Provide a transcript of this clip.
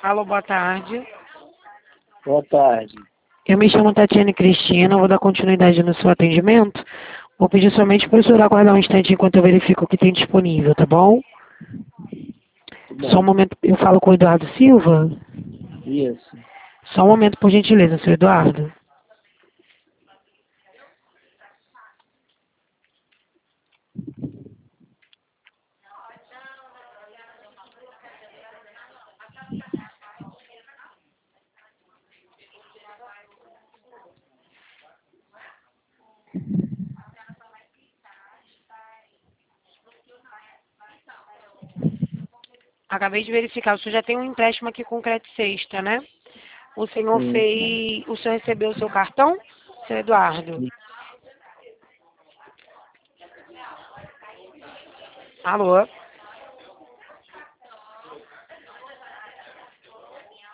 Alô, boa tarde. Boa tarde. Eu me chamo Tatiane Cristina, vou dar continuidade no seu atendimento. Vou pedir somente para o senhor aguardar um instante enquanto eu verifico o que tem disponível, tá bom? Só um momento, eu falo com o Eduardo Silva? Isso. Só um momento, por gentileza, senhor Eduardo. Acabei de verificar, o senhor já tem um empréstimo aqui com Crédito Sexta, né? O senhor o senhor recebeu o seu cartão, senhor Eduardo? Alô?